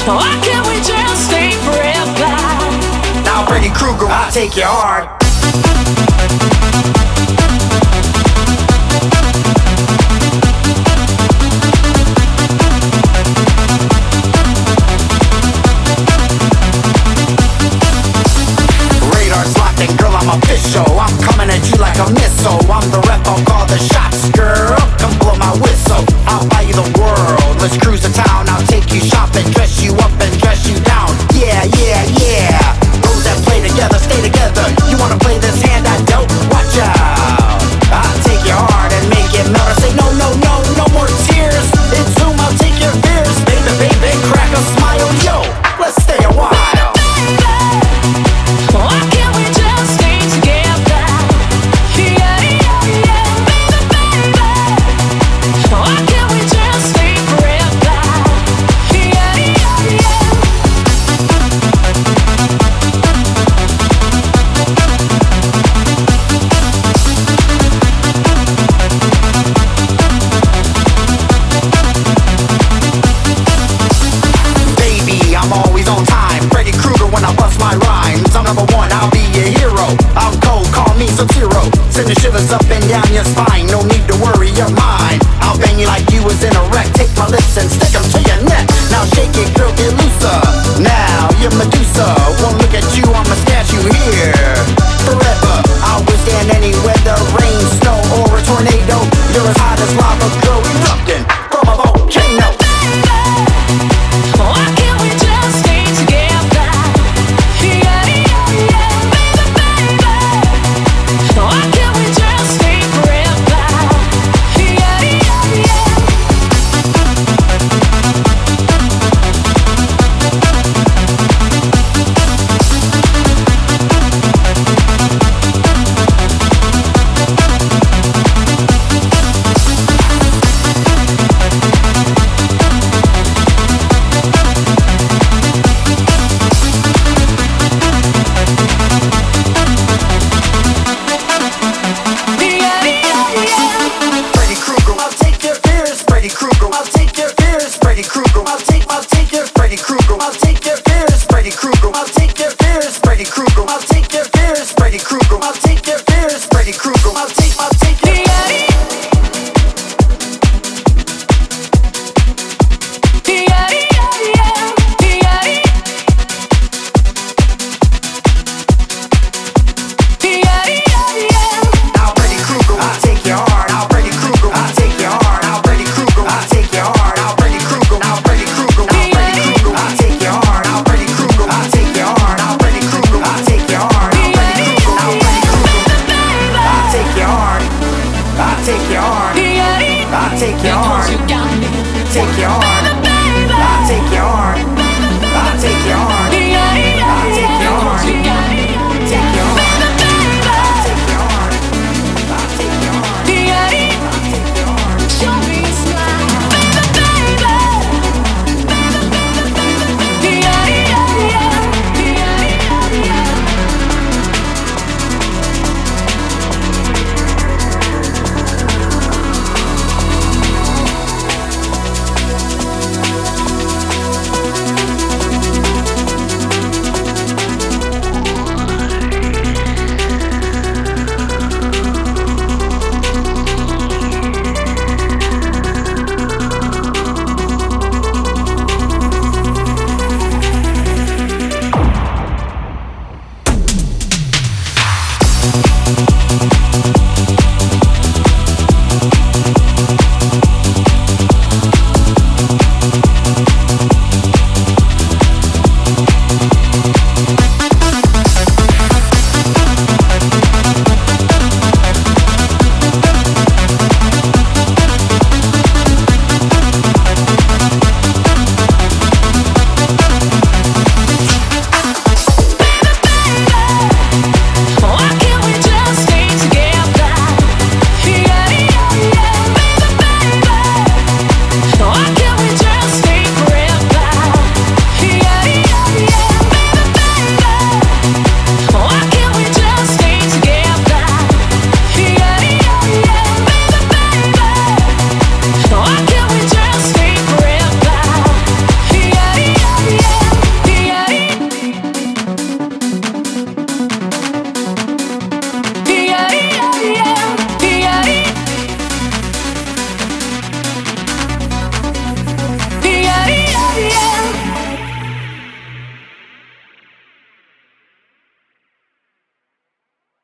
Why can't we just stay forever? Now Freddy Krueger, I'll take your heart. Radar's locked and girl, I'm official. I'm coming at you like a missile. I'm the rep, I'll call the shots, girl. Come blow my whistle, I'll buy you the world. Let's cruise to town, I'll take you shopping, dress you up and dress you down. Yeah, yeah, yeah. Those that play together, stay together. You wanna play this hand I dealt? Watch out. I'll take your heart and make it melt. I say no, no, no, no more tears. In Zoom, I'll take your fears. Baby, baby, crack a smile, yo. Let's stay a while. Why can't we just stay together? Yeah, yeah, yeah, baby, baby. Why can't we just stay forever? Yeah, yeah, yeah. Baby, I'm always on time. Freddy Krueger when I bust my rhymes. I'm number one, I'll be your hero. I'm cold, call me Sub-Zero. Send the shivers up and down your spine. No need to worry, you're mine. I'll bang you like you was in a wreck. Take my lips and stick them to your neck. Now shake it, girl, get looser. Now you're Medusa. One look at you, I'ma snatch you here. Forever, I'll withstand any weather, rain, snow, or a tornado. You're as hot as lava, girl, erupting from a volcano. Why can't we just stay together? Yeah, yeah, yeah, baby, baby. Why can't we just stay forever? Yeah, yeah, yeah. Yeah, yeah, yeah. Freddy Krueger, I'll take your fears. Freddy Krueger, I'll take your fears. Freddy Krueger, I'll take your Freddy Krueger, I'll take your fears. Freddy Krueger, I'll take